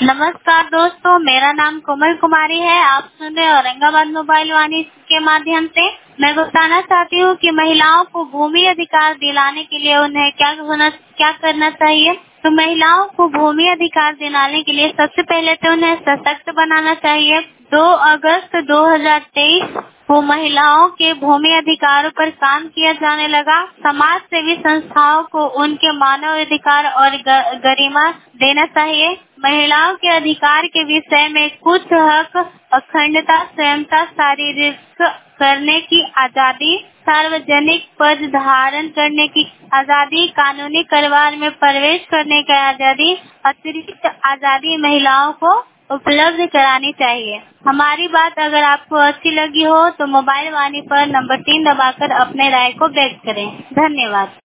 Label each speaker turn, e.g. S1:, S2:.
S1: नमस्कार दोस्तों, मेरा नाम कोमल कुमारी है। आप सुन रहे हैं औरंगाबाद मोबाइल वाणी के माध्यम से। मैं बताना चाहती हूँ कि महिलाओं को भूमि अधिकार दिलाने के लिए उन्हें क्या करना चाहिए। तो महिलाओं को भूमि अधिकार दिलाने के लिए सबसे पहले तो उन्हें सशक्त बनाना चाहिए। 2 अगस्त 2023 को महिलाओं के भूमि अधिकारों पर काम किया जाने लगा। समाज सेवी संस्थाओं को उनके मानव अधिकार और गरिमा देना चाहिए। महिलाओं के अधिकार के विषय में कुछ हक, अखंडता, स्वयंता, शारीरिक करने की आजादी, सार्वजनिक पद धारण करने की आजादी, कानूनी कारोबार में प्रवेश करने की आजादी, अतिरिक्त आजादी महिलाओं को उपलब्ध करानी चाहिए। हमारी बात अगर आपको अच्छी लगी हो तो मोबाइल वाणी पर नंबर 3 दबाकर अपने राय को व्यक्त करें। धन्यवाद।